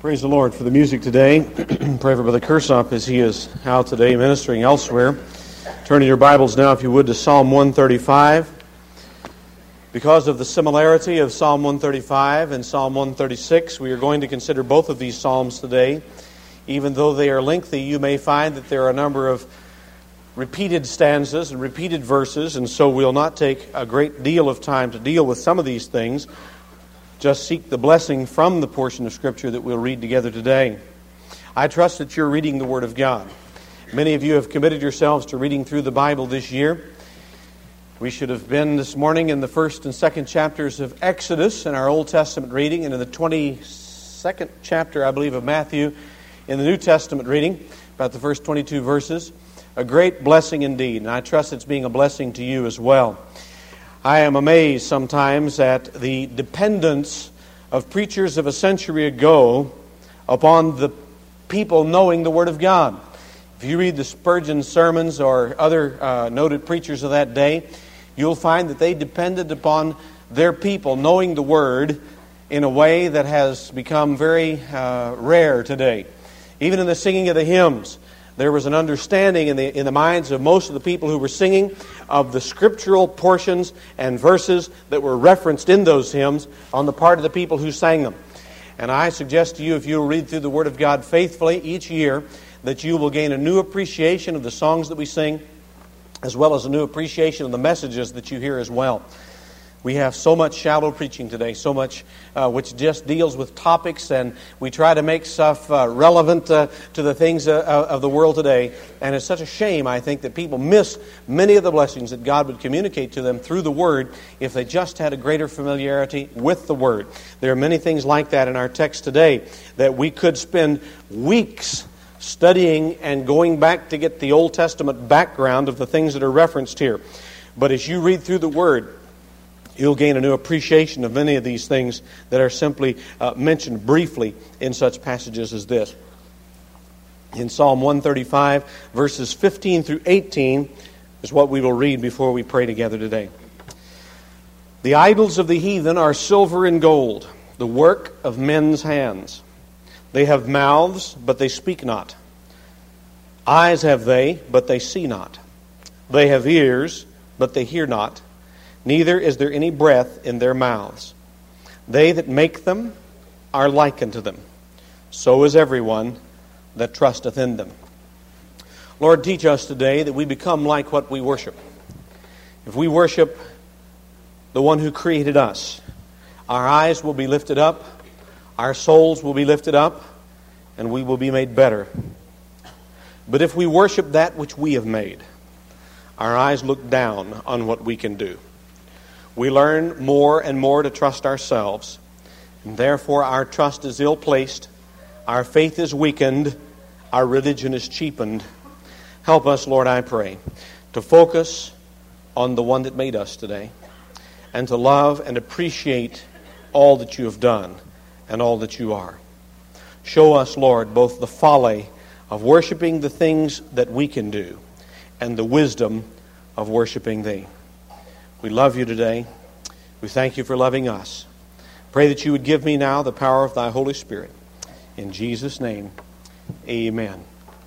Praise the Lord for the music today. Pray for Brother Kersop as he is out today ministering elsewhere. Turn in your Bibles now, if you would, to Psalm 135. Because of the similarity of Psalm 135 and Psalm 136, we are going to consider both of these psalms today. Even though they are lengthy, you may find that there are a number of repeated stanzas and repeated verses, and so we'll not take a great deal of time to deal with some of these things. Just seek the blessing from the portion of Scripture that we'll read together today. I trust that you're reading the Word of God. Many of you have committed yourselves to reading through the Bible this year. We should have been this morning in the first and second chapters of Exodus in our Old Testament reading, and in the 22nd chapter, I believe, of Matthew in the New Testament reading, about the first 22 verses. A great blessing indeed, and I trust it's being a blessing to you as well. I am amazed sometimes at the dependence of preachers of a century ago upon the people knowing the Word of God. If you read the Spurgeon sermons or other noted preachers of that day, you'll find that they depended upon their people knowing the Word in a way that has become very rare today. Even in the singing of the hymns, there was an understanding in the minds of most of the people who were singing of the scriptural portions and verses that were referenced in those hymns on the part of the people who sang them. And I suggest to you, if you'll read through the Word of God faithfully each year, that you will gain a new appreciation of the songs that we sing, as well as a new appreciation of the messages that you hear as well. We have so much shallow preaching today, so much which just deals with topics, and we try to make stuff relevant to the things of the world today. And it's such a shame, I think, that people miss many of the blessings that God would communicate to them through the Word if they just had a greater familiarity with the Word. There are many things like that in our text today that we could spend weeks studying and going back to get the Old Testament background of the things that are referenced here. But as you read through the Word, you'll gain a new appreciation of many of these things that are simply mentioned briefly in such passages as this. In Psalm 135, verses 15 through 18 is what we will read before we pray together today. The idols of the heathen are silver and gold, the work of men's hands. They have mouths, but they speak not. Eyes have they, but they see not. They have ears, but they hear not. Neither is there any breath in their mouths. They that make them are like unto them. So is everyone that trusteth in them. Lord, teach us today that we become like what we worship. If we worship the one who created us, our eyes will be lifted up, our souls will be lifted up, and we will be made better. But if we worship that which we have made, our eyes look down on what we can do. We learn more and more to trust ourselves, and therefore our trust is ill-placed, our faith is weakened, our religion is cheapened. Help us, Lord, I pray, to focus on the one that made us today, and to love and appreciate all that you have done and all that you are. Show us, Lord, both the folly of worshiping the things that we can do and the wisdom of worshiping Thee. We love you today. We thank you for loving us. Pray that you would give me now the power of thy Holy Spirit. In Jesus' name, amen.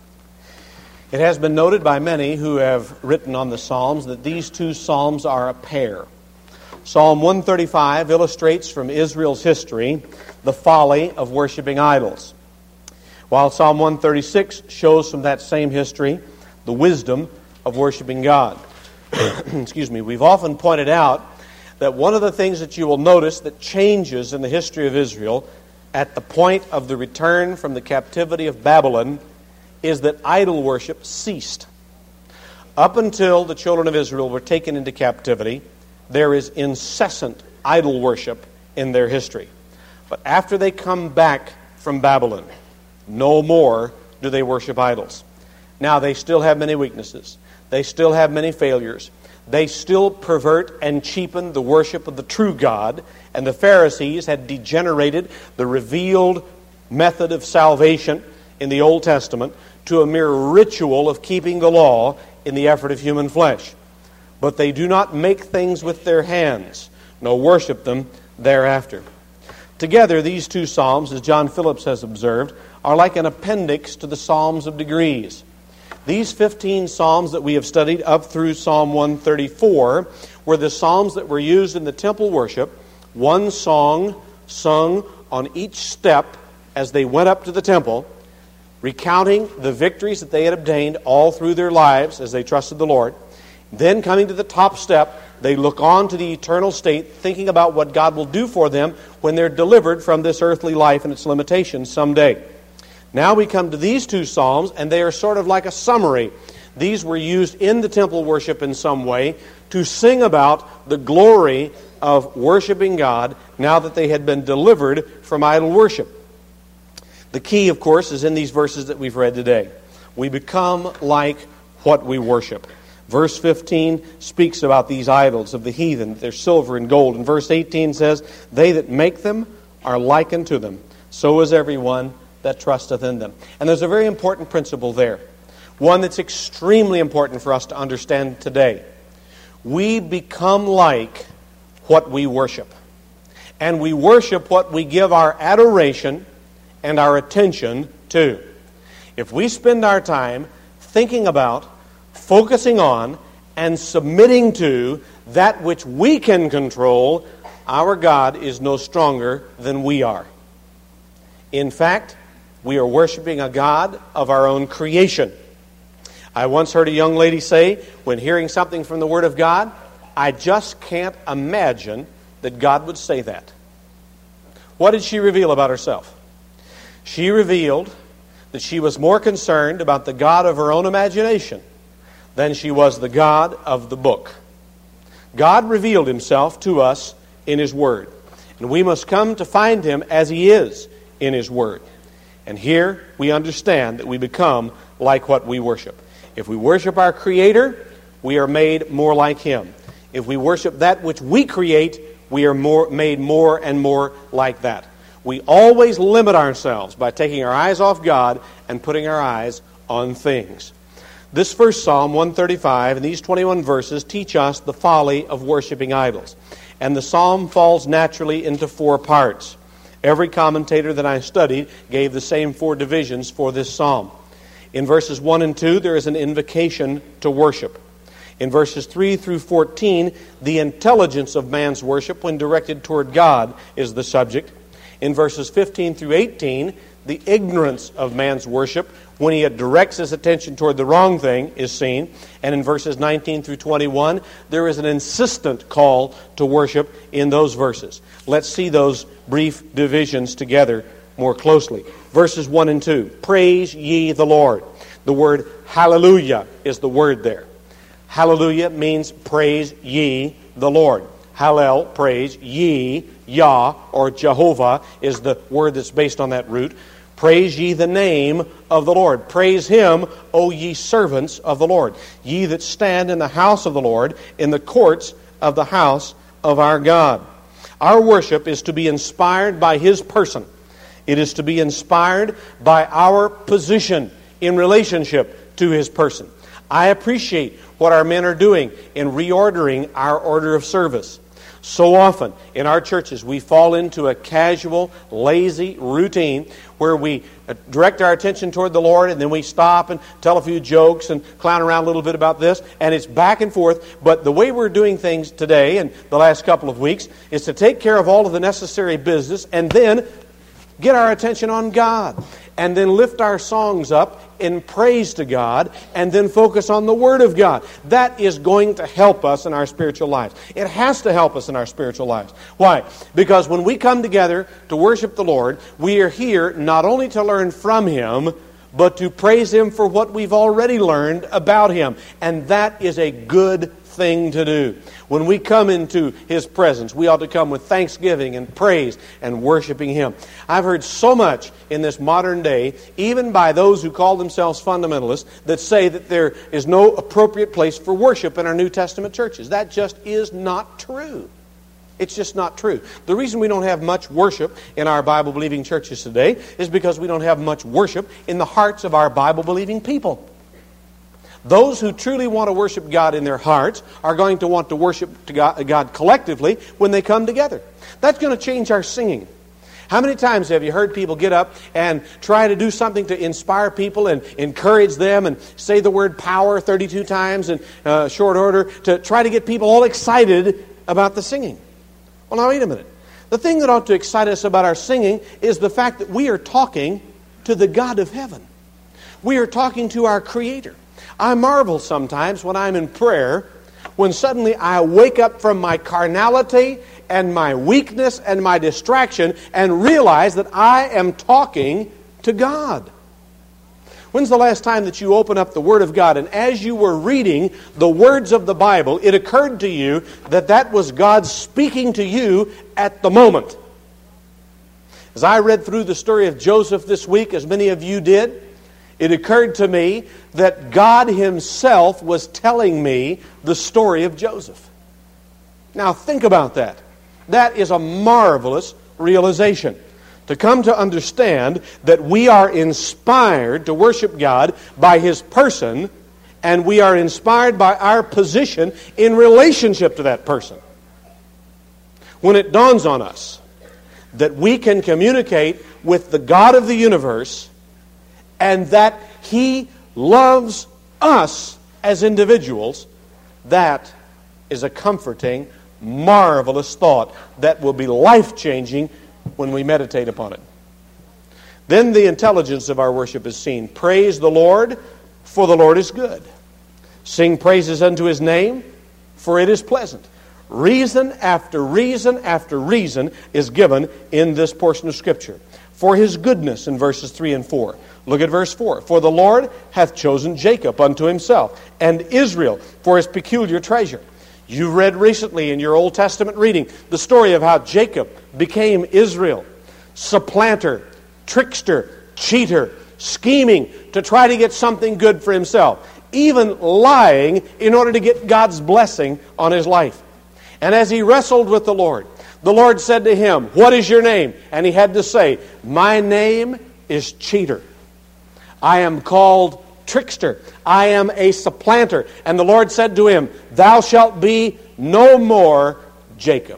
It has been noted by many who have written on the Psalms that these two Psalms are a pair. Psalm 135 illustrates from Israel's history the folly of worshiping idols, while Psalm 136 shows from that same history the wisdom of worshiping God. Excuse me. We've often pointed out that one of the things that you will notice that changes in the history of Israel at the point of the return from the captivity of Babylon is that idol worship ceased. Up until the children of Israel were taken into captivity, there is incessant idol worship in their history. But after they come back from Babylon, no more do they worship idols. Now, they still have many weaknesses. They still have many failures. They still pervert and cheapen the worship of the true God, and the Pharisees had degenerated the revealed method of salvation in the Old Testament to a mere ritual of keeping the law in the effort of human flesh. But they do not make things with their hands, nor worship them thereafter. Together, these two psalms, as John Phillips has observed, are like an appendix to the Psalms of Degrees. These 15 psalms that we have studied up through Psalm 134 were the psalms that were used in the temple worship, one song sung on each step as they went up to the temple, recounting the victories that they had obtained all through their lives as they trusted the Lord. Then coming to the top step, they look on to the eternal state, thinking about what God will do for them when they're delivered from this earthly life and its limitations someday. Now we come to these two psalms, and they are sort of like a summary. These were used in the temple worship in some way to sing about the glory of worshiping God now that they had been delivered from idol worship. The key, of course, is in these verses that we've read today. We become like what we worship. Verse 15 speaks about these idols of the heathen, their silver and gold. And verse 18 says, "They that make them are like unto them. So is everyone that trusteth in them." And there's a very important principle there. One that's extremely important for us to understand today. We become like what we worship. And we worship what we give our adoration and our attention to. If we spend our time thinking about, focusing on, and submitting to that which we can control, our God is no stronger than we are. In fact, we are worshiping a God of our own creation. I once heard a young lady say, when hearing something from the Word of God, "I just can't imagine that God would say that." What did she reveal about herself? She revealed that she was more concerned about the God of her own imagination than she was the God of the book. God revealed Himself to us in His Word, and we must come to find Him as He is in His Word. And here we understand that we become like what we worship. If we worship our Creator, we are made more like Him. If we worship that which we create, we are made more and more like that. We always limit ourselves by taking our eyes off God and putting our eyes on things. This first Psalm, 135, and these 21 verses teach us the folly of worshiping idols. And the psalm falls naturally into four parts. Every commentator that I studied gave the same four divisions for this psalm. In verses 1 and 2, there is an invocation to worship. In verses 3 through 14, the intelligence of man's worship when directed toward God is the subject. In verses 15 through 18, the ignorance of man's worship when he directs his attention toward the wrong thing is seen. And in verses 19 through 21, there is an insistent call to worship in those verses. Let's see those brief divisions together more closely. Verses 1 and 2, praise ye the Lord. The word hallelujah is the word there. Hallelujah means praise ye the Lord. Hallel, praise, ye, Yah, or Jehovah is the word that's based on that root. Praise ye the name of the Lord. Praise Him, O ye servants of the Lord. Ye that stand in the house of the Lord, in the courts of the house of our God. Our worship is to be inspired by His person. It is to be inspired by our position in relationship to His person. I appreciate what our men are doing in reordering our order of service. So often in our churches we fall into a casual, lazy routine where we direct our attention toward the Lord and then we stop and tell a few jokes and clown around a little bit about this, and it's back and forth. But the way we're doing things today and the last couple of weeks is to take care of all of the necessary business and then get our attention on God, and then lift our songs up in praise to God, and then focus on the Word of God. That is going to help us in our spiritual lives. It has to help us in our spiritual lives. Why? Because when we come together to worship the Lord, we are here not only to learn from Him, but to praise Him for what we've already learned about Him. And that is a good thing to do. When we come into His presence, we ought to come with thanksgiving and praise and worshiping Him. I've heard so much in this modern day, even by those who call themselves fundamentalists, that say that there is no appropriate place for worship in our New Testament churches. That just is not true. It's just not true. The reason we don't have much worship in our Bible-believing churches today is because we don't have much worship in the hearts of our Bible-believing people. Those who truly want to worship God in their hearts are going to want to worship God collectively when they come together. That's going to change our singing. How many times have you heard people get up and try to do something to inspire people and encourage them and say the word power 32 times in short order to try to get people all excited about the singing? Well, now wait a minute. The thing that ought to excite us about our singing is the fact that we are talking to the God of heaven. We are talking to our Creator. I marvel sometimes when I'm in prayer, when suddenly I wake up from my carnality and my weakness and my distraction and realize that I am talking to God. When's the last time that you opened up the Word of God and as you were reading the words of the Bible, it occurred to you that that was God speaking to you at the moment? As I read through the story of Joseph this week, as many of you did, it occurred to me that God Himself was telling me the story of Joseph. Now think about that. That is a marvelous realization. To come to understand that we are inspired to worship God by His person, and we are inspired by our position in relationship to that person. When it dawns on us that we can communicate with the God of the universe and that He loves us as individuals, that is a comforting, marvelous thought that will be life-changing when we meditate upon it. Then the intelligence of our worship is seen. Praise the Lord, for the Lord is good. Sing praises unto His name, for it is pleasant. Reason after reason after reason is given in this portion of Scripture. For His goodness in verses 3 and 4. Look at verse 4. For the Lord hath chosen Jacob unto Himself, and Israel for His peculiar treasure. You read recently in your Old Testament reading the story of how Jacob became Israel. Supplanter, trickster, cheater, scheming to try to get something good for himself. Even lying in order to get God's blessing on his life. And as he wrestled with the Lord said to him, "What is your name?" And he had to say, "My name is cheater. I am called trickster. I am a supplanter." And the Lord said to him, "Thou shalt be no more Jacob,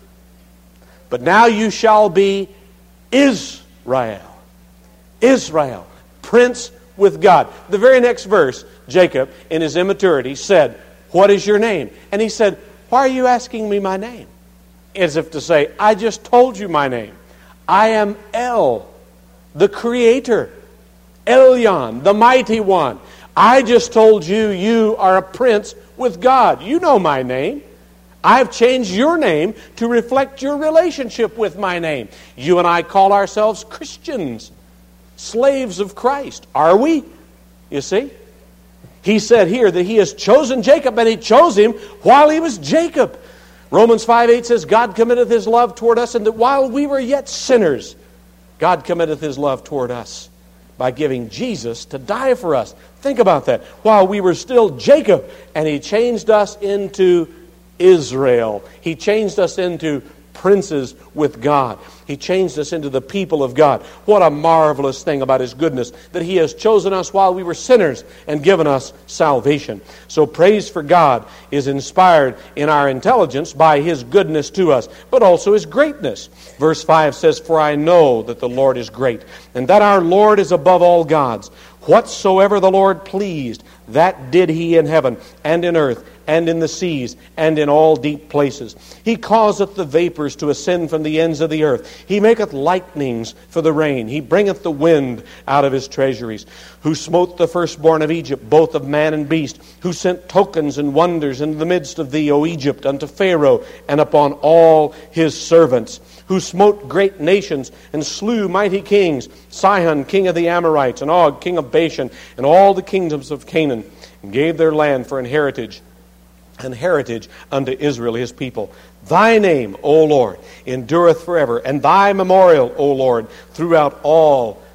but now you shall be Israel." Israel, prince with God. The very next verse, Jacob, in his immaturity, said, "What is your name?" And he said, "Why are you asking me my name?" As if to say, I just told you my name. I am El, the Creator. Elyon, the Mighty One. I just told you you are a prince with God. You know my name. I've changed your name to reflect your relationship with my name. You and I call ourselves Christians, slaves of Christ. Are we? You see? He said here that He has chosen Jacob, and He chose him while he was Jacob. Romans 5:8 says, God committeth His love toward us, and that while we were yet sinners, God committeth His love toward us by giving Jesus to die for us. Think about that. While we were still Jacob, and He changed us into Israel. He changed us into princes with God. He changed us into the people of God. What a marvelous thing about His goodness, that He has chosen us while we were sinners and given us salvation. So praise for God is inspired in our intelligence by His goodness to us, but also His greatness. Verse 5 says, "For I know that the Lord is great, and that our Lord is above all gods. Whatsoever the Lord pleased, that did He in heaven and in earth and in the seas and in all deep places. He causeth the vapors to ascend from the ends of the earth. He maketh lightnings for the rain. He bringeth the wind out of His treasuries. Who smote the firstborn of Egypt, both of man and beast. Who sent tokens and wonders into the midst of thee, O Egypt, unto Pharaoh and upon all his servants. Who smote great nations and slew mighty kings, Sihon, king of the Amorites, and Og, king of Bashan, and all the kingdoms of Canaan, and gave their land for an heritage unto Israel His people. Thy name, O Lord, endureth forever, and Thy memorial, O Lord, throughout all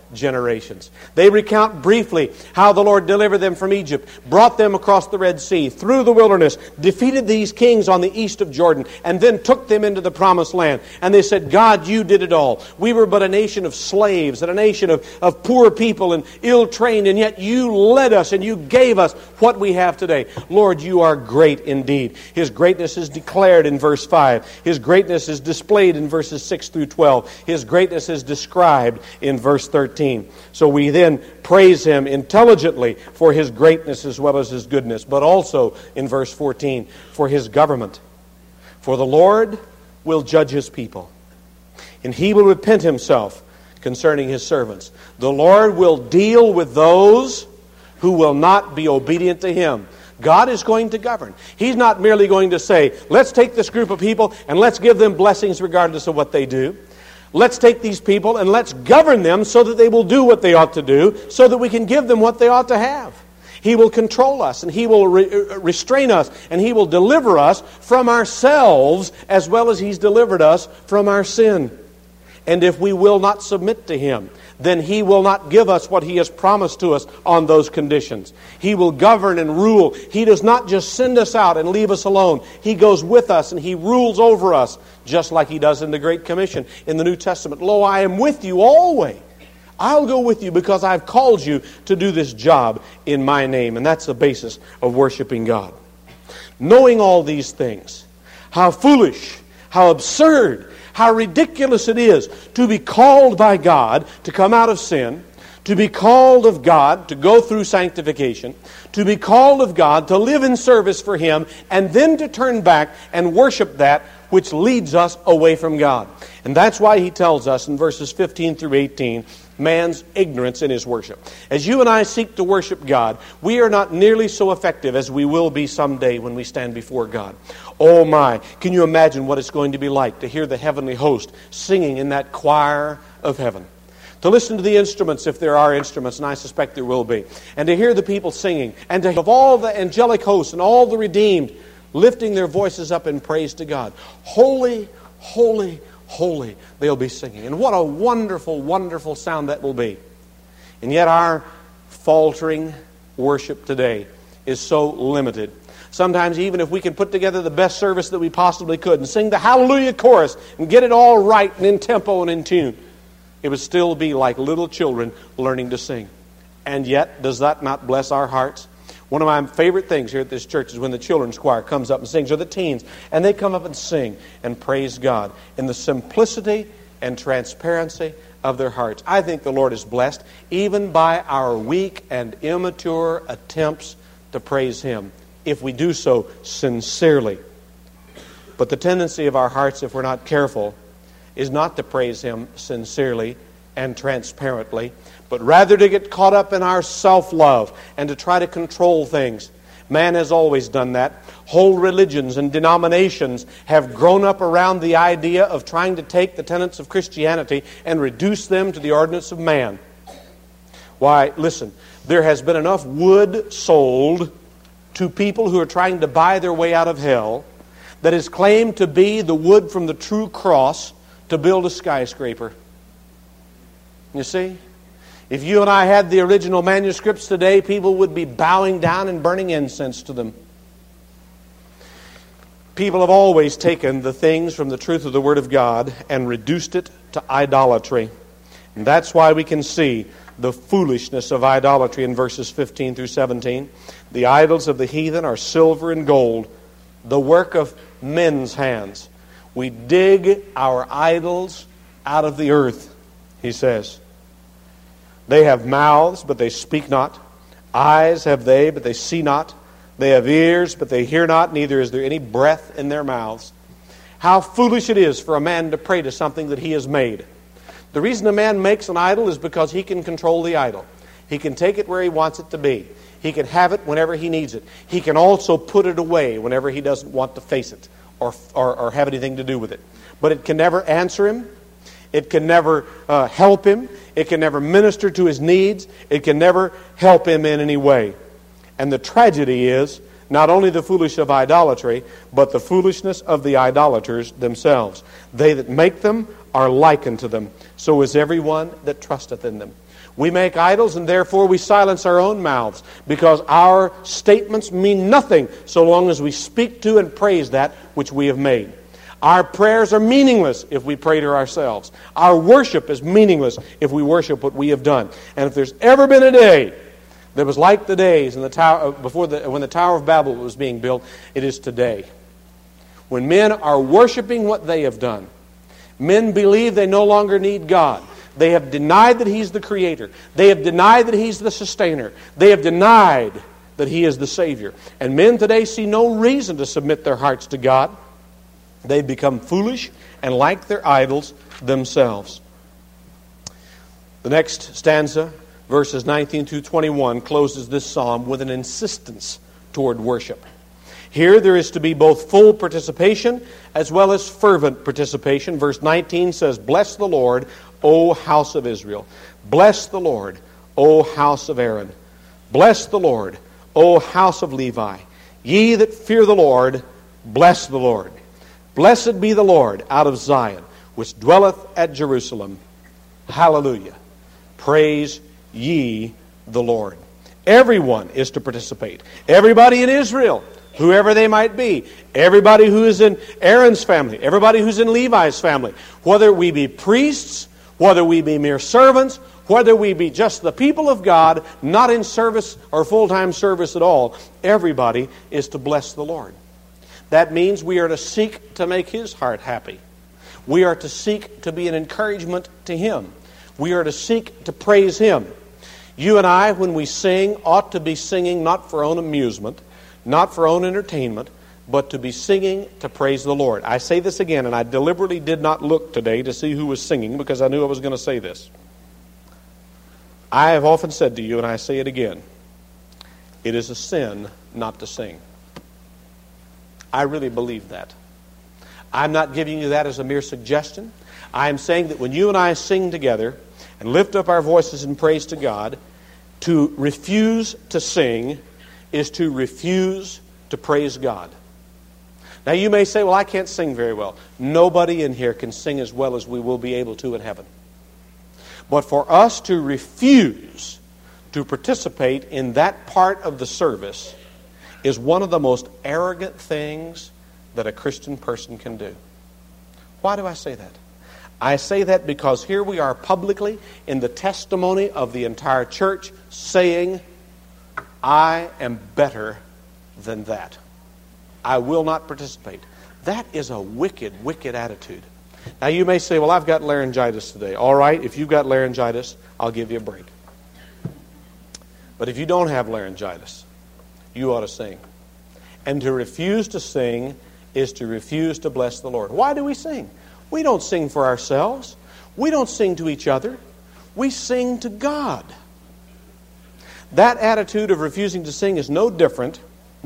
generations. They recount briefly how the Lord delivered them from Egypt, brought them across the Red Sea, through the wilderness, defeated these kings on the east of Jordan, and then took them into the promised land. And they said, God, you did it all. We were but a nation of slaves and a nation of poor people and ill-trained, and yet you led us and you gave us what we have today. Lord, you are great indeed. His greatness is declared in verse 5. His greatness is displayed in verses 6 through 12. His greatness is described in verse 13. So we then praise Him intelligently for His greatness as well as His goodness, but also in verse 14 for His government. For the Lord will judge His people, and He will repent Himself concerning His servants. The Lord will deal with those who will not be obedient to Him. God is going to govern. He's not merely going to say, let's take this group of people and let's give them blessings regardless of what they do. Let's take these people and let's govern them so that they will do what they ought to do, so that we can give them what they ought to have. He will control us, and He will restrain us, and He will deliver us from ourselves as well as He's delivered us from our sin. And if we will not submit to Him, then He will not give us what He has promised to us on those conditions. He will govern and rule. He does not just send us out and leave us alone. He goes with us and He rules over us, just like He does in the Great Commission in the New Testament. Lo, I am with you always. I'll go with you because I've called you to do this job in my name. And that's the basis of worshiping God. Knowing all these things, how foolish, how absurd, how ridiculous it is to be called by God to come out of sin, to be called of God to go through sanctification, to be called of God to live in service for Him, and then to turn back and worship that which leads us away from God. And that's why He tells us in verses 15 through 18, man's ignorance in his worship. As you and I seek to worship God, we are not nearly so effective as we will be someday when we stand before God. Oh my, can you imagine what it's going to be like to hear the heavenly host singing in that choir of heaven? To listen to the instruments, if there are instruments, and I suspect there will be, and to hear the people singing, and to have all the angelic hosts and all the redeemed lifting their voices up in praise to God. Holy, holy, holy, they'll be singing. And what a wonderful, wonderful sound that will be. And yet our faltering worship today is so limited. Sometimes even if we can put together the best service that we possibly could and sing the Hallelujah chorus and get it all right and in tempo and in tune, it would still be like little children learning to sing. And yet, does that not bless our hearts? One of my favorite things here at this church is when the children's choir comes up and sings, or the teens, and they come up and sing and praise God in the simplicity and transparency of their hearts. I think the Lord is blessed even by our weak and immature attempts to praise Him, if we do so sincerely. But the tendency of our hearts, if we're not careful, is not to praise Him sincerely and transparently, but rather to get caught up in our self-love and to try to control things. Man has always done that. Whole religions and denominations have grown up around the idea of trying to take the tenets of Christianity and reduce them to the ordinance of man. Why, listen, there has been enough wood sold to people who are trying to buy their way out of hell that is claimed to be the wood from the true cross to build a skyscraper. You see? If you and I had the original manuscripts today, people would be bowing down and burning incense to them. People have always taken the things from the truth of the Word of God and reduced it to idolatry. And that's why we can see the foolishness of idolatry in verses 15 through 17. The idols of the heathen are silver and gold, the work of men's hands. We dig our idols out of the earth, he says. They have mouths, but they speak not. Eyes have they, but they see not. They have ears, but they hear not, neither is there any breath in their mouths. How foolish it is for a man to pray to something that he has made. The reason a man makes an idol is because he can control the idol. He can take it where he wants it to be. He can have it whenever he needs it. He can also put it away whenever he doesn't want to face it or have anything to do with it. But it can never answer him. It can never help him. It can never minister to his needs. It can never help him in any way. And the tragedy is not only the foolish of idolatry, but the foolishness of the idolaters themselves. They that make them are likened to them. so is everyone that trusteth in them. We make idols, and therefore we silence our own mouths, because our statements mean nothing so long as we speak to and praise that which we have made. Our prayers are meaningless if we pray to ourselves. Our worship is meaningless if we worship what we have done. And if there's ever been a day that was like the days in the tower when the Tower of Babel was being built, it is today. When men are worshiping what they have done, men believe they no longer need God. They have denied that He's the Creator. They have denied that He's the Sustainer. They have denied that He is the Savior. And men today see no reason to submit their hearts to God. They've become foolish and like their idols themselves. The next stanza, verses 19 through 21, closes this psalm with an insistence toward worship. Here there is to be both full participation as well as fervent participation. Verse 19 says, "Bless the Lord, O house of Israel. Bless the Lord, O house of Aaron. Bless the Lord, O house of Levi. Ye that fear the Lord, bless the Lord. Blessed be the Lord out of Zion, which dwelleth at Jerusalem. Hallelujah. Praise ye the Lord." Everyone is to participate. Everybody in Israel, whoever they might be. Everybody who is in Aaron's family. Everybody who's in Levi's family. Whether we be priests, whether we be mere servants, whether we be just the people of God, not in service or full-time service at all, everybody is to bless the Lord. That means we are to seek to make His heart happy. We are to seek to be an encouragement to Him. We are to seek to praise Him. You and I, when we sing, ought to be singing not for our own amusement, not for our own entertainment, but to be singing to praise the Lord. I say this again, and I deliberately did not look today to see who was singing because I knew I was going to say this. I have often said to you, and I say it again, it is a sin not to sing. I really believe that. I'm not giving you that as a mere suggestion. I am saying that when you and I sing together and lift up our voices in praise to God, to refuse to sing is to refuse to praise God. Now you may say, well, I can't sing very well. Nobody in here can sing as well as we will be able to in heaven. But for us to refuse to participate in that part of the service is one of the most arrogant things that a Christian person can do. Why do I say that? I say that because here we are publicly in the testimony of the entire church saying, I am better than that. I will not participate. That is a wicked, wicked attitude. Now you may say, well, I've got laryngitis today. All right, if you've got laryngitis, I'll give you a break. But if you don't have laryngitis, you ought to sing. And to refuse to sing is to refuse to bless the Lord. Why do we sing? We don't sing for ourselves. We don't sing to each other. We sing to God. That attitude of refusing to sing is no different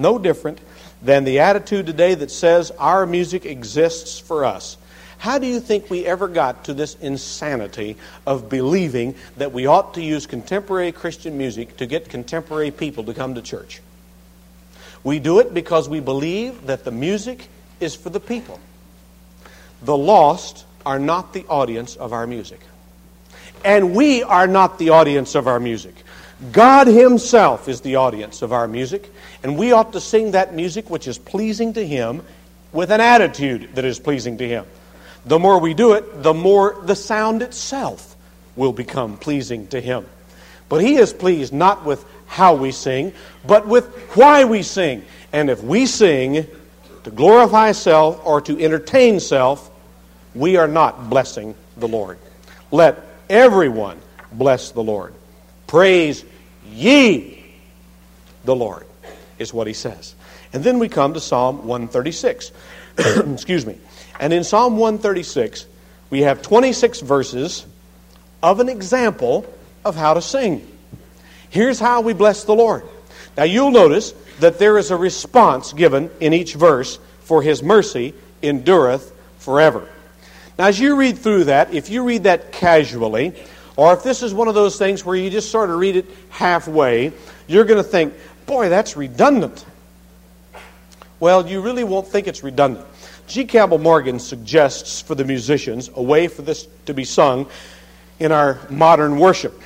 than the attitude today that says our music exists for us. How do you think we ever got to this insanity of believing that we ought to use contemporary Christian music to get contemporary people to come to church? We do it because we believe that the music is for the people. The lost are not the audience of our music. And we are not the audience of our music. God Himself is the audience of our music, and we ought to sing that music which is pleasing to Him with an attitude that is pleasing to Him. The more we do it, the more the sound itself will become pleasing to Him. But He is pleased not with how we sing, but with why we sing. And if we sing to glorify self or to entertain self, we are not blessing the Lord. Let everyone bless the Lord. Praise ye the Lord, is what he says. And then we come to Psalm 136. Excuse me. And in Psalm 136, we have 26 verses of an example of how to sing. Here's how we bless the Lord. Now you'll notice that there is a response given in each verse, for His mercy endureth forever. Now as you read through that, if you read that casually, or if this is one of those things where you just sort of read it halfway, you're going to think, boy, that's redundant. Well, you really won't think it's redundant. G. Campbell Morgan suggests for the musicians a way for this to be sung in our modern worship.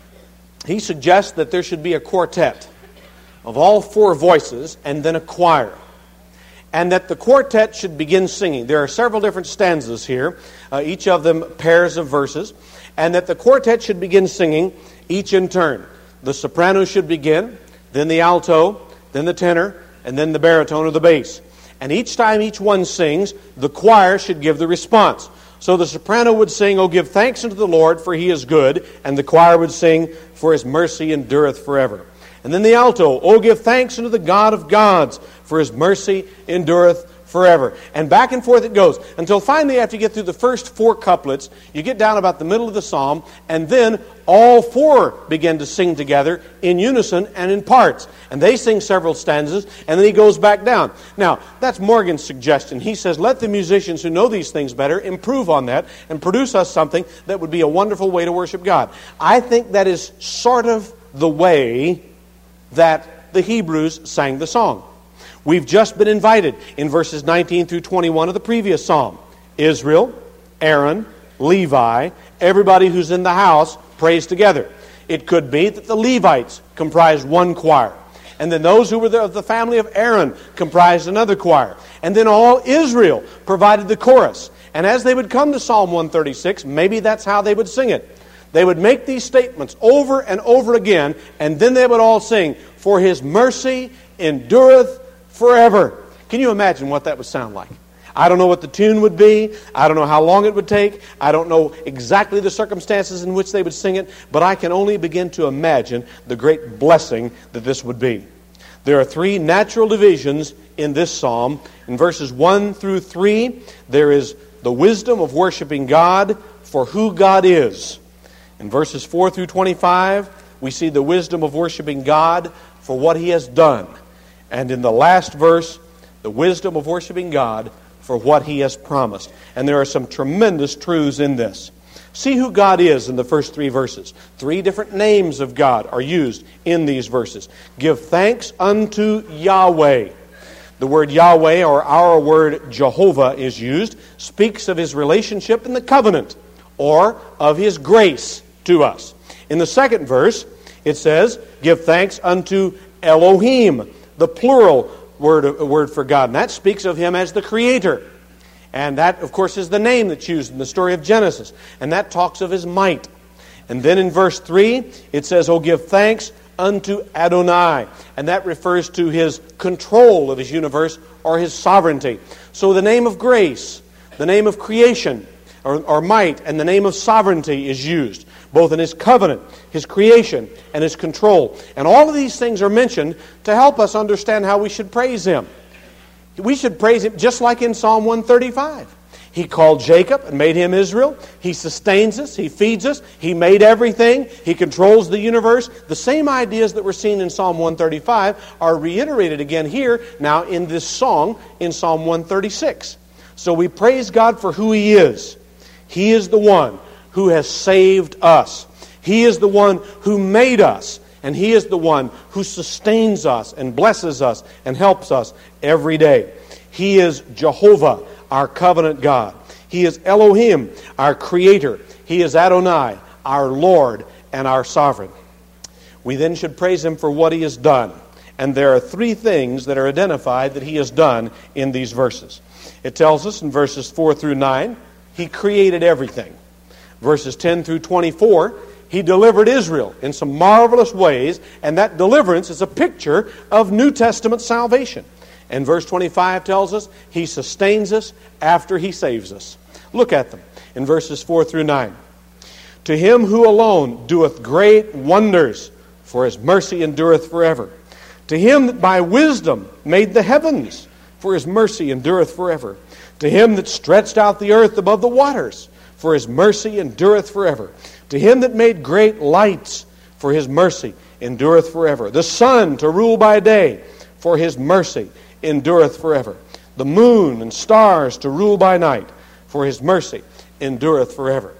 He suggests that there should be a quartet of all four voices and then a choir. And that the quartet should begin singing. There are several different stanzas here, each of them pairs of verses. And that the quartet should begin singing each in turn. The soprano should begin, then the alto, then the tenor, and then the baritone or the bass. And each time each one sings, the choir should give the response. So the soprano would sing, "Oh, give thanks unto the Lord, for He is good." And the choir would sing, "For His mercy endureth forever." And then the alto, "Oh, give thanks unto the God of gods, for His mercy endureth forever." And back and forth it goes, until finally after you get through the first four couplets, you get down about the middle of the psalm, and then all four begin to sing together in unison and in parts. And they sing several stanzas, and then he goes back down. Now, that's Morgan's suggestion. He says, let the musicians who know these things better improve on that and produce us something that would be a wonderful way to worship God. I think that is sort of the way that the Hebrews sang the song. We've just been invited in verses 19 through 21 of the previous psalm. Israel, Aaron, Levi, everybody who's in the house prays together. It could be that the Levites comprised one choir. And then those who were of the family of Aaron comprised another choir. And then all Israel provided the chorus. And as they would come to Psalm 136, maybe that's how they would sing it. They would make these statements over and over again, and then they would all sing, "For His mercy endureth forever." Can you imagine what that would sound like? I don't know what the tune would be. I don't know how long it would take. I don't know exactly the circumstances in which they would sing it, but I can only begin to imagine the great blessing that this would be. There are three natural divisions in this psalm. In verses 1 through 3, there is the wisdom of worshiping God for who God is. In verses 4 through 25, we see the wisdom of worshiping God for what He has done. And in the last verse, the wisdom of worshiping God for what He has promised. And there are some tremendous truths in this. See who God is in the first three verses. Three different names of God are used in these verses. Give thanks unto Yahweh. The word Yahweh, or our word Jehovah, is used, speaks of His relationship in the covenant, or of His grace to us. In the second verse, it says, give thanks unto Elohim, the plural word for God. And that speaks of Him as the Creator. And that, of course, is the name that's used in the story of Genesis. And that talks of His might. And then in verse 3, it says, oh, give thanks unto Adonai. And that refers to His control of His universe or His sovereignty. So the name of grace, the name of creation, or might, and the name of sovereignty is used, both in His covenant, His creation, and His control. And all of these things are mentioned to help us understand how we should praise Him. We should praise Him just like in Psalm 135. He called Jacob and made him Israel. He sustains us. He feeds us. He made everything. He controls the universe. The same ideas that were seen in Psalm 135 are reiterated again here now in this song in Psalm 136. So we praise God for who He is. He is the one who has saved us. He is the one who made us. And He is the one who sustains us and blesses us and helps us every day. He is Jehovah, our covenant God. He is Elohim, our Creator. He is Adonai, our Lord and our Sovereign. We then should praise Him for what He has done. And there are three things that are identified that He has done in these verses. It tells us in verses 4 through 9, He created everything. Verses 10 through 24, He delivered Israel in some marvelous ways, and that deliverance is a picture of New Testament salvation. And verse 25 tells us He sustains us after He saves us. Look at them in verses 4 through 9. To Him who alone doeth great wonders, for His mercy endureth forever. To Him that by wisdom made the heavens, for His mercy endureth forever. To Him that stretched out the earth above the waters, for His mercy endureth forever. To Him that made great lights, for His mercy endureth forever. The sun to rule by day, for His mercy endureth forever. The moon and stars to rule by night, for His mercy endureth forever.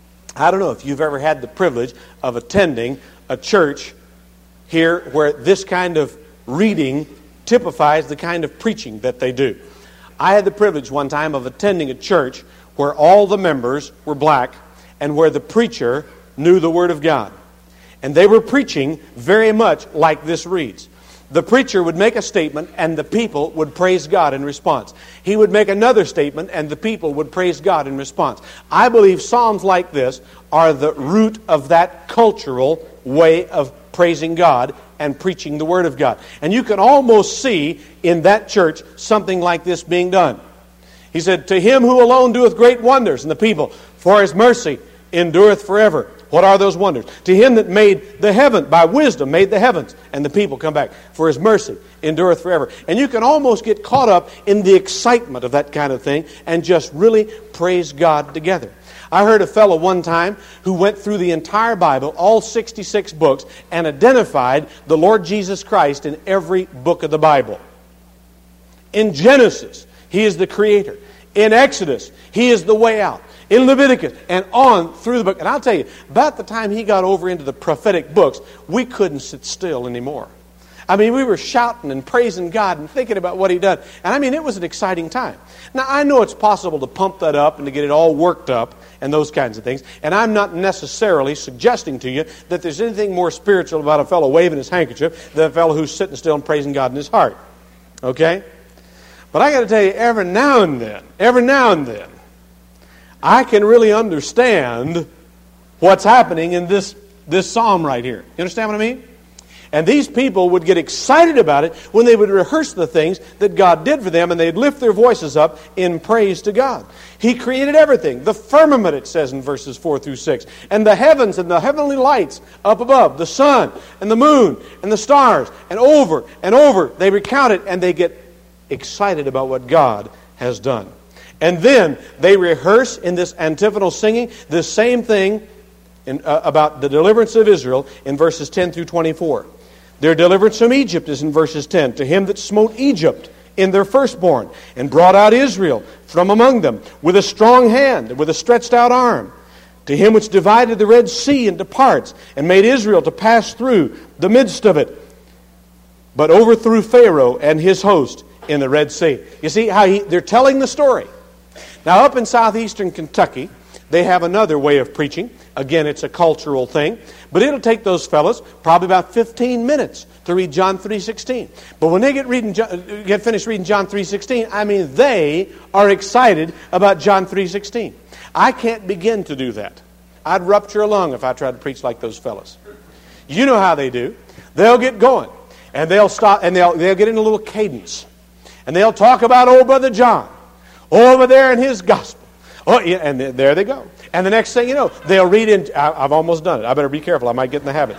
I don't know if you've ever had the privilege of attending a church here where this kind of reading typifies the kind of preaching that they do. I had the privilege one time of attending a church where all the members were black and where the preacher knew the Word of God. And they were preaching very much like this reads. The preacher would make a statement and the people would praise God in response. He would make another statement and the people would praise God in response. I believe psalms like this are the root of that cultural way of praising God and preaching the Word of God. And you can almost see in that church something like this being done. He said, to him who alone doeth great wonders, and the people, for his mercy endureth forever. What are those wonders? To him that made the heaven, by wisdom made the heavens, and the people come back, for his mercy endureth forever. And you can almost get caught up in the excitement of that kind of thing and just really praise God together. I heard a fellow one time who went through the entire Bible, all 66 books, and identified the Lord Jesus Christ in every book of the Bible. In Genesis, He is the Creator. In Exodus, He is the way out. In Leviticus, and on through the book. And I'll tell you, about the time he got over into the prophetic books, we couldn't sit still anymore. I mean, we were shouting and praising God and thinking about what He'd done. And I mean, it was an exciting time. Now, I know it's possible to pump that up and to get it all worked up and those kinds of things. And I'm not necessarily suggesting to you that there's anything more spiritual about a fellow waving his handkerchief than a fellow who's sitting still and praising God in his heart. Okay? But I got to tell you, every now and then, I can really understand what's happening in this psalm right here. You understand what I mean? And these people would get excited about it when they would rehearse the things that God did for them, and they'd lift their voices up in praise to God. He created everything. The firmament, it says in verses 4 through 6. And the heavens and the heavenly lights up above. The sun and the moon and the stars. And over they recount it, and they get excited about what God has done. And then they rehearse in this antiphonal singing the same thing about the deliverance of Israel in verses 10 through 24. Their deliverance from Egypt is in verses 10. To him that smote Egypt in their firstborn, and brought out Israel from among them with a strong hand and with a stretched out arm. To him which divided the Red Sea into parts, and made Israel to pass through the midst of it, but overthrew Pharaoh and his host in the Red Sea. You see how they're telling the story. Now up in southeastern Kentucky, they have another way of preaching. Again, it's a cultural thing. But it'll take those fellows probably about 15 minutes to read John 3:16. But when they get finished reading John 3:16, I mean, they are excited about John 3:16. I can't begin to do that. I'd rupture a lung if I tried to preach like those fellows. You know how they do. They'll get going, and they'll stop, and they'll get in a little cadence. And they'll talk about old Brother John over there in his gospel. Oh, yeah, and there they go. And the next thing you know, they'll read in... I've almost done it. I better be careful. I might get in the habit.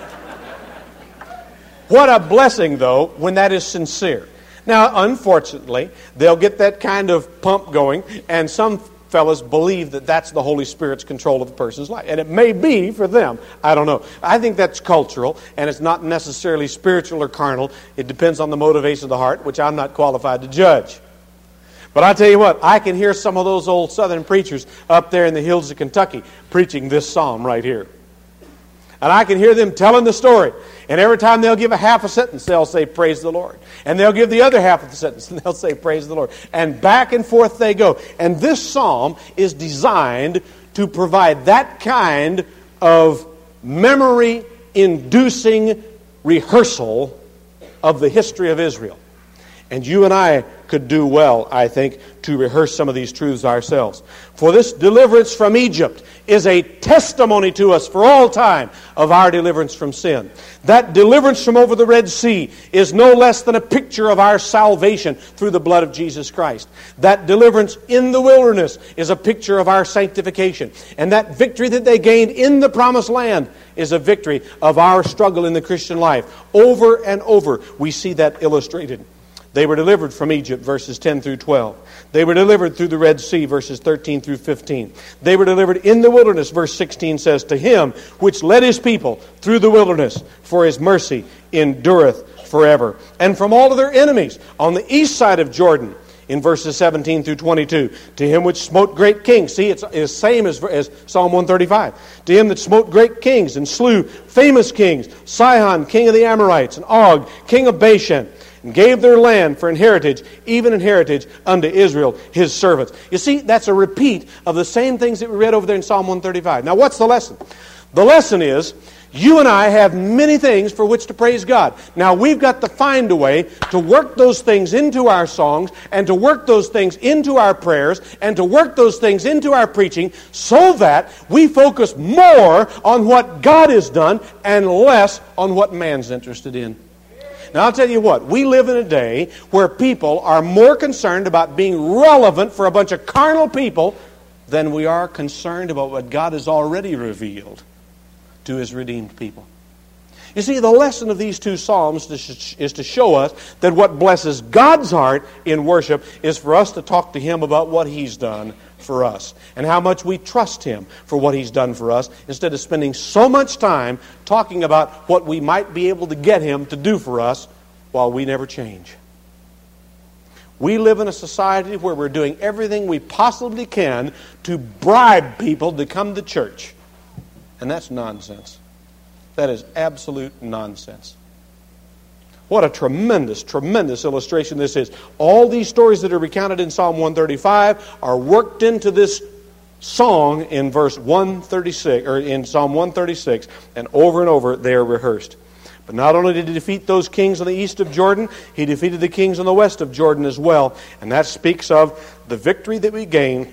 What a blessing, though, when that is sincere. Now, unfortunately, they'll get that kind of pump going, and some fellas believe that that's the Holy Spirit's control of a person's life. And it may be for them. I don't know. I think that's cultural, and it's not necessarily spiritual or carnal. It depends on the motivation of the heart, which I'm not qualified to judge. But I tell you what, I can hear some of those old southern preachers up there in the hills of Kentucky preaching this psalm right here. And I can hear them telling the story. And every time they'll give a half a sentence, they'll say, praise the Lord. And they'll give the other half of the sentence, and they'll say, praise the Lord. And back and forth they go. And this psalm is designed to provide that kind of memory-inducing rehearsal of the history of Israel. And you and I could do well, I think, to rehearse some of these truths ourselves. For this deliverance from Egypt is a testimony to us for all time of our deliverance from sin. That deliverance from over the Red Sea is no less than a picture of our salvation through the blood of Jesus Christ. That deliverance in the wilderness is a picture of our sanctification. And that victory that they gained in the promised land is a victory of our struggle in the Christian life. Over and over, we see that illustrated. They were delivered from Egypt, verses 10 through 12. They were delivered through the Red Sea, verses 13 through 15. They were delivered in the wilderness, verse 16 says, to him which led his people through the wilderness, for his mercy endureth forever. And from all of their enemies on the east side of Jordan, in verses 17 through 22, to him which smote great kings. See, it's the same as Psalm 135. To him that smote great kings and slew famous kings, Sihon, king of the Amorites, and Og, king of Bashan, and gave their land for an heritage, even an heritage unto Israel, his servants. You see, that's a repeat of the same things that we read over there in Psalm 135. Now, what's the lesson? The lesson is, you and I have many things for which to praise God. Now, we've got to find a way to work those things into our songs, and to work those things into our prayers, and to work those things into our preaching, so that we focus more on what God has done and less on what man's interested in. Now, I'll tell you what, we live in a day where people are more concerned about being relevant for a bunch of carnal people than we are concerned about what God has already revealed to His redeemed people. You see, the lesson of these two Psalms is to show us that what blesses God's heart in worship is for us to talk to Him about what He's done for us and how much we trust Him for what He's done for us, instead of spending so much time talking about what we might be able to get Him to do for us while we never change. We live in a society where we're doing everything we possibly can to bribe people to come to church. And that's nonsense. That is absolute nonsense. What a tremendous, tremendous illustration this is. All these stories that are recounted in Psalm 135 are worked into this song in verse 136, or in Psalm 136, and over they are rehearsed. But not only did He defeat those kings on the east of Jordan, He defeated the kings on the west of Jordan as well. And that speaks of the victory that we gain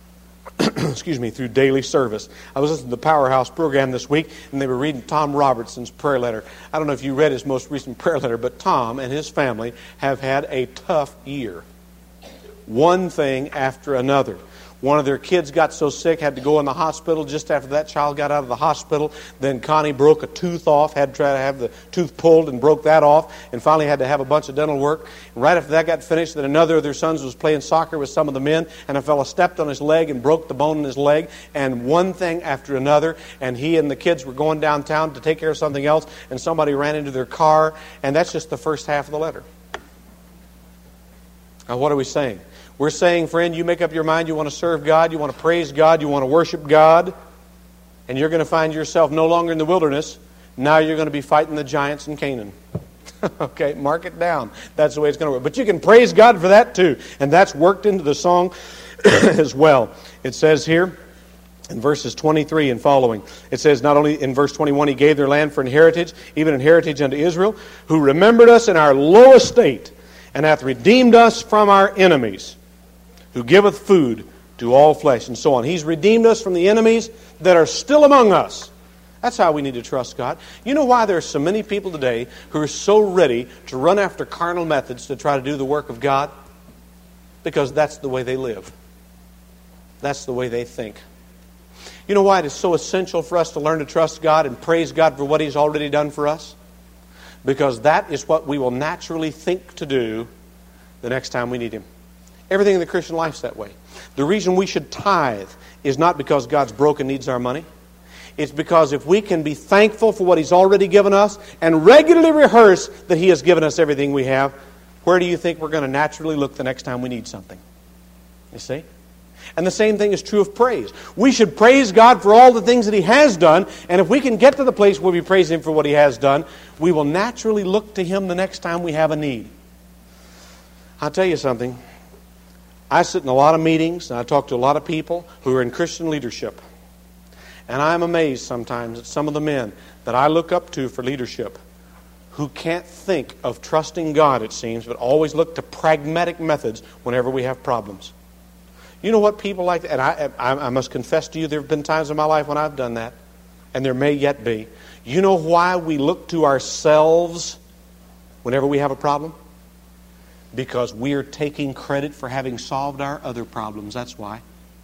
through daily service. I was listening to the Powerhouse program this week, and they were reading Tom Robertson's prayer letter. I don't know if you read his most recent prayer letter, but Tom and his family have had a tough year. One thing after another. One of their kids got so sick, had to go in the hospital. Just after that child got out of the hospital, then Connie broke a tooth off, had to try to have the tooth pulled and broke that off, and finally had to have a bunch of dental work. And right after that got finished, then another of their sons was playing soccer with some of the men, and a fellow stepped on his leg and broke the bone in his leg, and one thing after another, and he and the kids were going downtown to take care of something else, and somebody ran into their car, and that's just the first half of the letter. Now, what are we saying? We're saying, friend, you make up your mind you want to serve God, you want to praise God, you want to worship God, and you're going to find yourself no longer in the wilderness. Now you're going to be fighting the giants in Canaan. Okay, mark it down. That's the way it's going to work. But you can praise God for that too, and that's worked into the song as well. It says here in verses 23 and following, it says not only in verse 21, He gave their land for an heritage, even an heritage unto Israel, who remembered us in our low estate, and hath redeemed us from our enemies, who giveth food to all flesh, and so on. He's redeemed us from the enemies that are still among us. That's how we need to trust God. You know why there are so many people today who are so ready to run after carnal methods to try to do the work of God? Because that's the way they live. That's the way they think. You know why it is so essential for us to learn to trust God and praise God for what He's already done for us? Because that is what we will naturally think to do the next time we need Him. Everything in the Christian life is that way. The reason we should tithe is not because God's broke and needs our money. It's because if we can be thankful for what He's already given us and regularly rehearse that He has given us everything we have, where do you think we're going to naturally look the next time we need something? You see? And the same thing is true of praise. We should praise God for all the things that He has done, and if we can get to the place where we praise Him for what He has done, we will naturally look to Him the next time we have a need. I'll tell you something. I sit in a lot of meetings, and I talk to a lot of people who are in Christian leadership. And I'm amazed sometimes at some of the men that I look up to for leadership who can't think of trusting God, it seems, but always look to pragmatic methods whenever we have problems. You know what people like, and I must confess to you, there have been times in my life when I've done that, and there may yet be. You know why we look to ourselves whenever we have a problem? Because we are taking credit for having solved our other problems. That's why.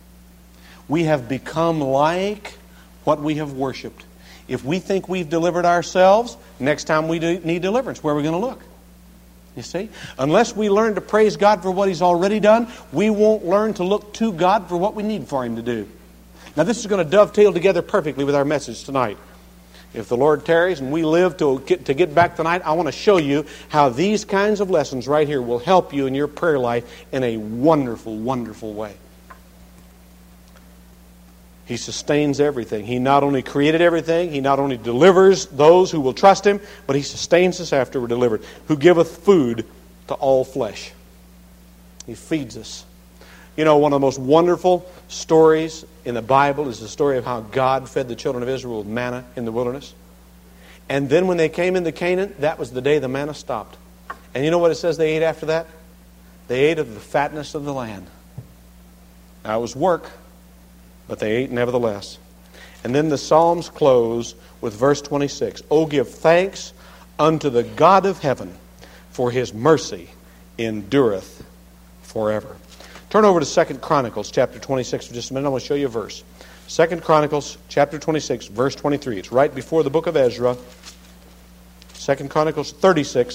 We have become like what we have worshipped. If we think we've delivered ourselves, next time we need deliverance, where are we going to look? You see? Unless we learn to praise God for what He's already done, we won't learn to look to God for what we need for Him to do. Now this is going to dovetail together perfectly with our message tonight. If the Lord tarries and we live to get back tonight, I want to show you how these kinds of lessons right here will help you in your prayer life in a wonderful, wonderful way. He sustains everything. He not only created everything, He not only delivers those who will trust Him, but He sustains us after we're delivered. Who giveth food to all flesh. He feeds us. You know, one of the most wonderful stories in the Bible is the story of how God fed the children of Israel with manna in the wilderness. And then when they came into Canaan, that was the day the manna stopped. And you know what it says they ate after that? They ate of the fatness of the land. Now it was work, but they ate nevertheless. And then the Psalms close with verse 26. Oh, give thanks unto the God of heaven, for His mercy endureth forever. Turn over to 2 Chronicles chapter 26 for just a minute. I want to show you a verse. 2 Chronicles chapter 26, verse 23. It's right before the book of Ezra. 2 Chronicles 36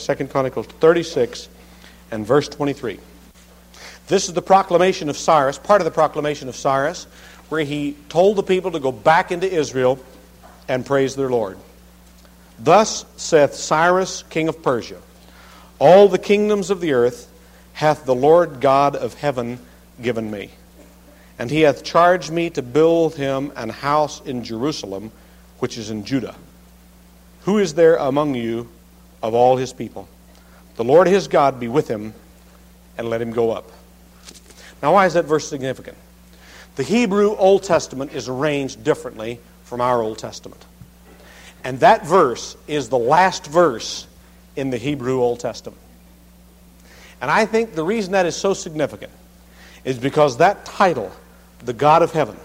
and verse 23. This is the proclamation of Cyrus, part of the proclamation of Cyrus, where he told the people to go back into Israel and praise their Lord. Thus saith Cyrus, king of Persia, all the kingdoms of the earth hath the Lord God of heaven given me. And He hath charged me to build Him an house in Jerusalem, which is in Judah. Who is there among you of all His people? The Lord his God be with him, and let him go up. Now, why is that verse significant? The Hebrew Old Testament is arranged differently from our Old Testament. And that verse is the last verse in the Hebrew Old Testament. And I think the reason that is so significant is because that title, the God of heaven,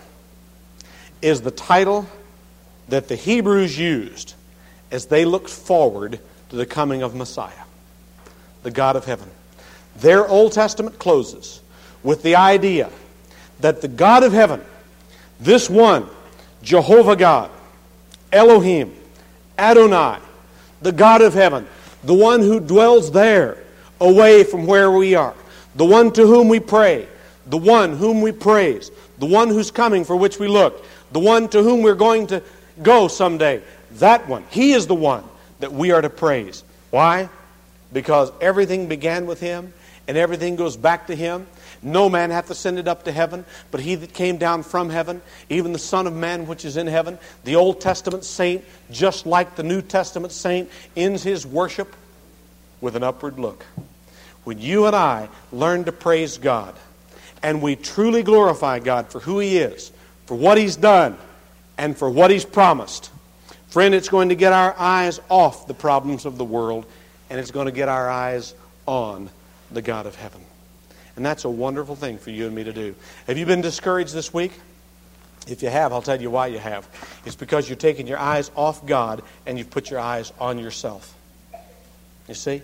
is the title that the Hebrews used as they looked forward to the coming of Messiah, the God of heaven. Their Old Testament closes with the idea that the God of heaven, this one, Jehovah God, Elohim, Adonai, the God of heaven, the one who dwells there, away from where we are, the one to whom we pray, the one whom we praise, the one who's coming for which we look, the one to whom we're going to go someday, that one, He is the one that we are to praise. Why? Because everything began with Him, and everything goes back to Him. No man hath ascended up to heaven, but He that came down from heaven, even the Son of Man which is in heaven. The Old Testament saint, just like the New Testament saint, ends his worship with an upward look. When you and I learn to praise God, and we truly glorify God for who He is, for what He's done, and for what He's promised, friend, it's going to get our eyes off the problems of the world, and it's going to get our eyes on the God of heaven. And that's a wonderful thing for you and me to do. Have you been discouraged this week? If you have, I'll tell you why you have. It's because you're taking your eyes off God and you've put your eyes on yourself. You see?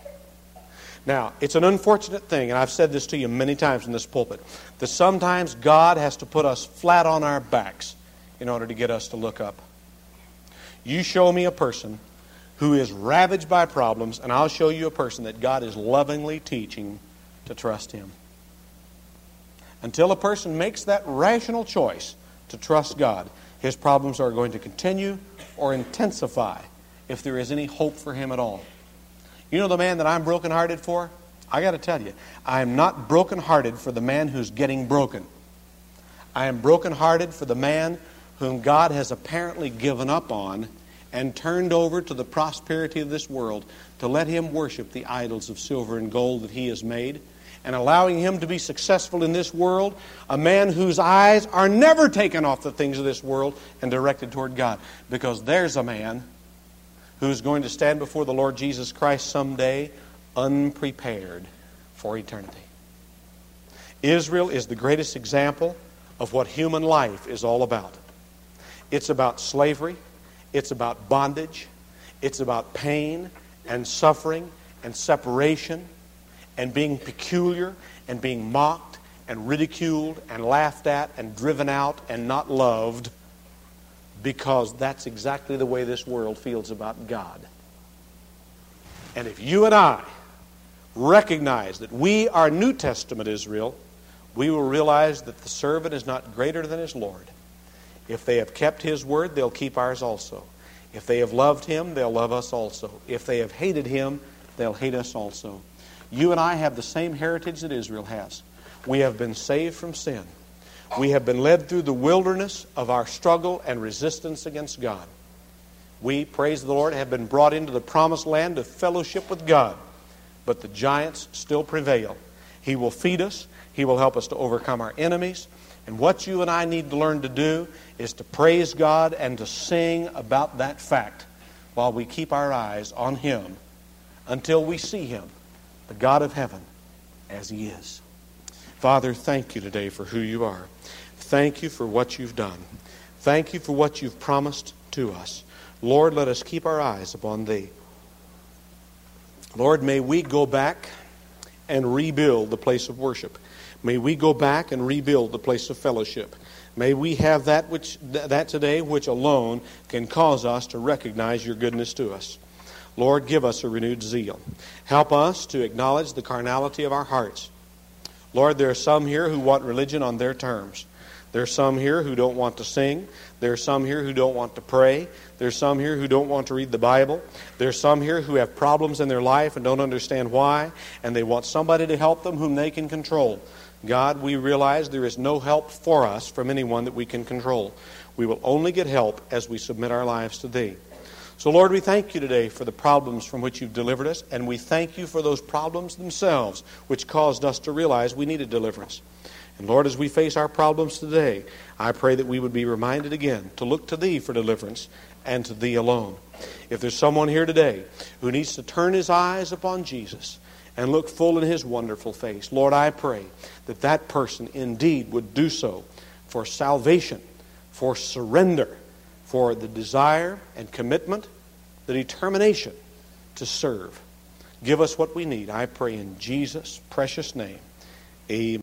Now, it's an unfortunate thing, and I've said this to you many times in this pulpit, that sometimes God has to put us flat on our backs in order to get us to look up. You show me a person who is ravaged by problems, and I'll show you a person that God is lovingly teaching to trust Him. Until a person makes that rational choice to trust God, his problems are going to continue or intensify if there is any hope for him at all. You know the man that I'm brokenhearted for? I got to tell you, I am not brokenhearted for the man who's getting broken. I am brokenhearted for the man whom God has apparently given up on and turned over to the prosperity of this world to let him worship the idols of silver and gold that he has made, and allowing him to be successful in this world, a man whose eyes are never taken off the things of this world and directed toward God. Because there's a man who's going to stand before the Lord Jesus Christ someday unprepared for eternity. Israel is the greatest example of what human life is all about. It's about slavery. It's about bondage. It's about pain and suffering and separation and being peculiar and being mocked and ridiculed and laughed at and driven out and not loved, because that's exactly the way this world feels about God. And if you and I recognize that we are New Testament Israel, we will realize that the servant is not greater than his Lord. If they have kept His word, they'll keep ours also. If they have loved Him, they'll love us also. If they have hated Him, they'll hate us also. You and I have the same heritage that Israel has. We have been saved from sin. We have been led through the wilderness of our struggle and resistance against God. We, praise the Lord, have been brought into the promised land of fellowship with God. but the giants still prevail. He will feed us. He will help us to overcome our enemies. And what you and I need to learn to do is to praise God and to sing about that fact while we keep our eyes on Him until we see Him, the God of heaven, as He is. Father, thank you today for who you are. Thank you for what you've done. Thank you for what you've promised to us. Lord, let us keep our eyes upon Thee. Lord, may we go back and rebuild the place of worship. May we go back and rebuild the place of fellowship. May we have that today which alone can cause us to recognize your goodness to us. Lord, give us a renewed zeal. Help us to acknowledge the carnality of our hearts. Lord, there are some here who want religion on their terms. There are some here who don't want to sing. There are some here who don't want to pray. There are some here who don't want to read the Bible. There are some here who have problems in their life and don't understand why, and they want somebody to help them whom they can control. God, we realize there is no help for us from anyone that we can control. We will only get help as we submit our lives to Thee. So, Lord, we thank you today for the problems from which you've delivered us, and we thank you for those problems themselves which caused us to realize we needed deliverance. And Lord, as we face our problems today, I pray that we would be reminded again to look to Thee for deliverance and to Thee alone. If there's someone here today who needs to turn his eyes upon Jesus and look full in His wonderful face, Lord, I pray that that person indeed would do so for salvation, for surrender, for the desire and commitment, the determination to serve. Give us what we need, I pray in Jesus' precious name. Amen.